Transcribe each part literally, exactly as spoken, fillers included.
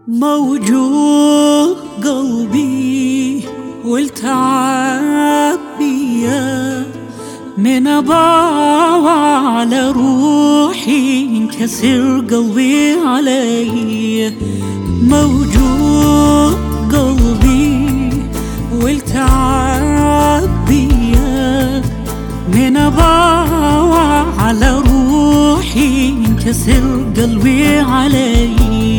موجوع قلبي والتعب بيا من أباوع على روحي انكسر قلبي علي. موجوع قلبي والتعب بيا من أباوع على روحي انكسر قلبي علي.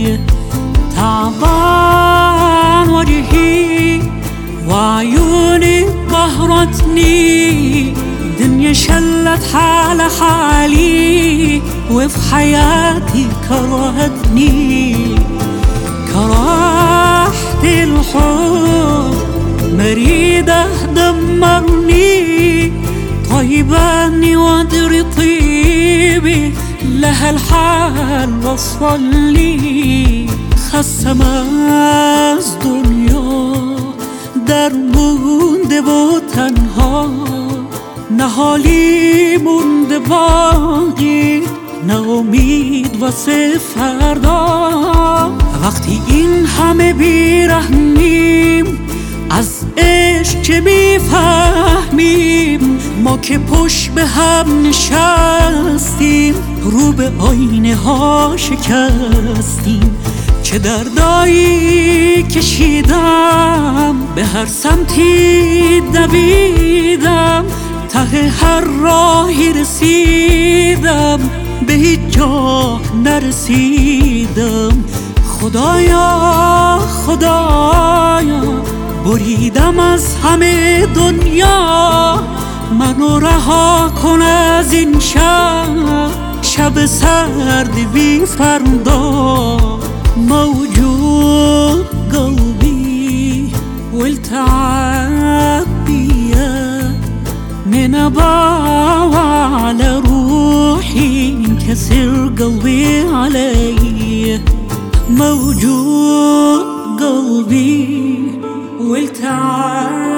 تعبان وجهي وعيوني قهرتني، دنيا شلت حال حالي وفي حياتي كرهتني. كرهت الحب مريدة دمرني، طيباني وادري طيبي لها الحال وصل لي. خسم از دنیا در مونده و تنها، نه حالی مونده باقی، نه امید واسه فردا. وقتی این همه بیرحمیم از عشق چه میفهمیم؟ ما که پشت به هم نشستیم رو به آینه ها شکستیم. چه دردایی کشیدم به هر سمتی دویدم، ته هر راهی رسیدم به هیچ جا نرسیدم. خدایا خدایا بریدم از همه دنیا، منو رها کن از این شب، شب سرد بی فردا. موجوع قلبي والتعب بيا من أباوع على روحي انكسر قلبي علي. موجوع قلبي والتعب